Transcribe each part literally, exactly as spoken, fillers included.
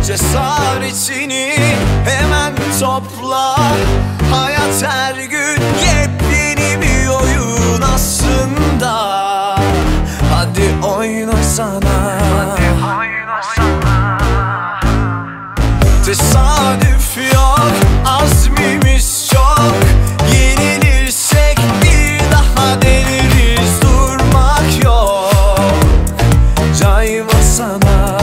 Cesaretini hemen topla. Hayat her gün yepyeni bir oyun aslında. Hadi oynasana. Tesadüf yok, azmimiz çok. Yenilirsek bir daha deneriz, durmak yok. Caymasana.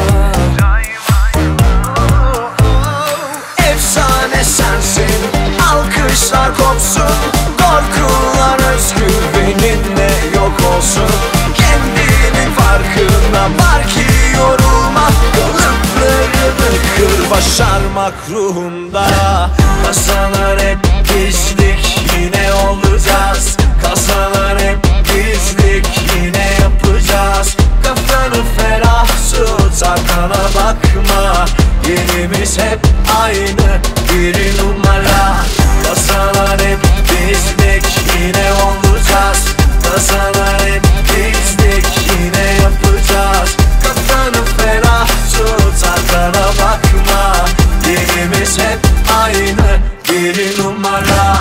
Efsane sensin, alkışlar kopsun. Korkular özgüveninle yok olsun. Kendinin farkına var ki yorulma. Kalıplarını kır, başarmak ruhunda. Kazanan hep bizlik, yine olacağız. Kazanan hep bizlik, yine yapacağız. Kafanı ferah tut, arkana bakma. Yerimiz hep aynı, bir numara. Kazanan hep bizlik, yine olacağız. Kazanan hep bizlik, yine yapacağız. Kafanı ferah tut, arkana bakma. Yerimiz hep aynı, bir numara.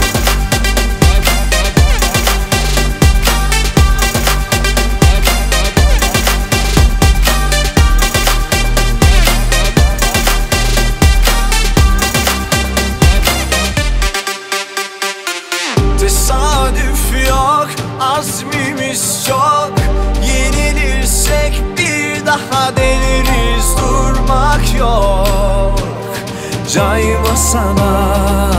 Tesadüf yok, azmimiz çok. Yenilirsek bir daha deneriz, durmak yok. Caymasana.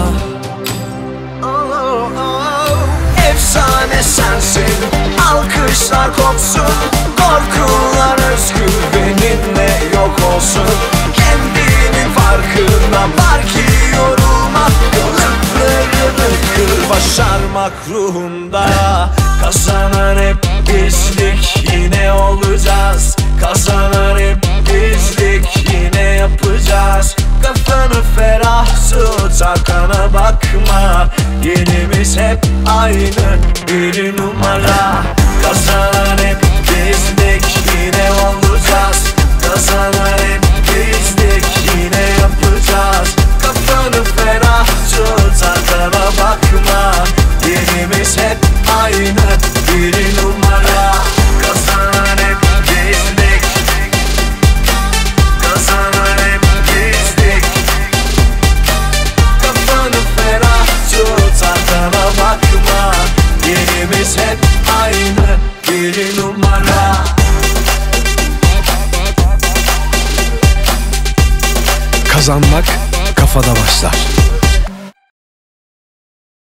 Oh, oh. Efsane sensin, alkışlar kopsun. Korkular özgüveninle yok olsun. Kendinin farkına var ki yorulma. Kalıplarını kır, başarmak ruhunda. Kazanan hep bizlik, yine olacağız. Kazanan hep bizlik, yine yapacağız. Kafanı ferah tut, arkana bakma. Yerimiz hep aynı, bir numara. Kazanan hep bizlik, yine olacağız. Kazanan hep bizlik, yine yapacağız. Kafanı ferah tut, arkana bakma. Yerimiz hep aynı, bir numara. Kazanan hep bizlik. Kazanan hep bizlik. Kafanı ferah tut, arkana bakma. Yerimiz hep aynı, bir numara. Kazanmak kafada başlar.